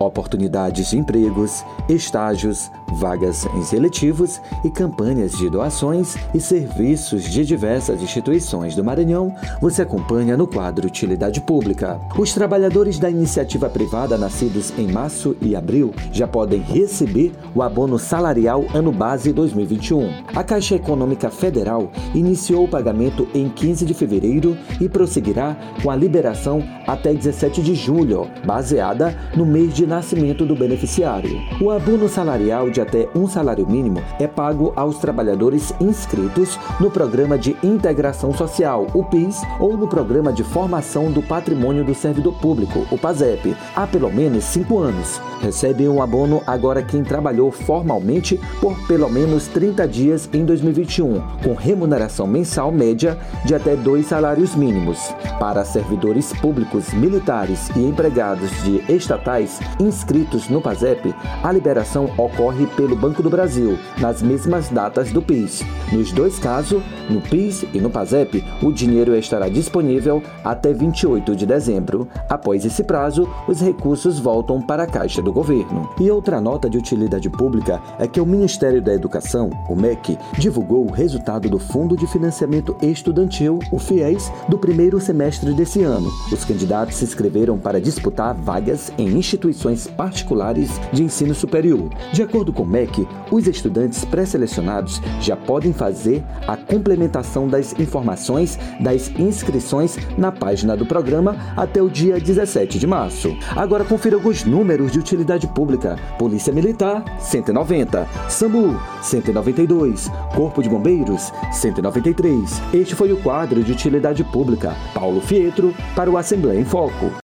oportunidades de empregos, estágios, vagas em seletivos e campanhas de doações e serviços de diversas instituições do Maranhão, você acompanha no quadro Utilidade Pública. Os trabalhadores da iniciativa privada nascidos em março e abril já podem receber o abono salarial ano base 2021. A Caixa Econômica Federal iniciou o pagamento em 15 de fevereiro e prosseguirá com a liberação até 17 de julho, baseada no mês de nascimento do beneficiário. O abono salarial de até um salário mínimo é pago aos trabalhadores inscritos no Programa de Integração Social, o PIS, ou no Programa de Formação do Patrimônio do Servidor Público, o PASEP, há pelo menos 5 anos. Recebe um abono agora quem trabalhou formalmente por pelo menos 30 dias em 2021, com remuneração mensal média de até 2 salários mínimos. Para servidores públicos, militares e empregados de estatais inscritos no PASEP, a liberação ocorre pelo Banco do Brasil, nas mesmas datas do PIS. Nos dois casos, no PIS e no PASEP, o dinheiro estará disponível até 28 de dezembro. Após esse prazo, os recursos voltam para a Caixa do Governo. E outra nota de utilidade pública é que o Ministério da Educação, o MEC, divulgou o resultado do Fundo de Financiamento Estudantil, o FIES, do primeiro semestre desse ano. Os candidatos se inscreveram para disputar vagas em instituições particulares de ensino superior. De acordo com o MEC, os estudantes pré-selecionados já podem fazer a complementação das informações das inscrições na página do programa até o dia 17 de março. Agora confira alguns números de utilidade pública. Polícia Militar, 190. SAMU, 192. Corpo de Bombeiros, 193. Este foi o quadro de utilidade pública. Paulo Fietro, para o Assembleia em Foco.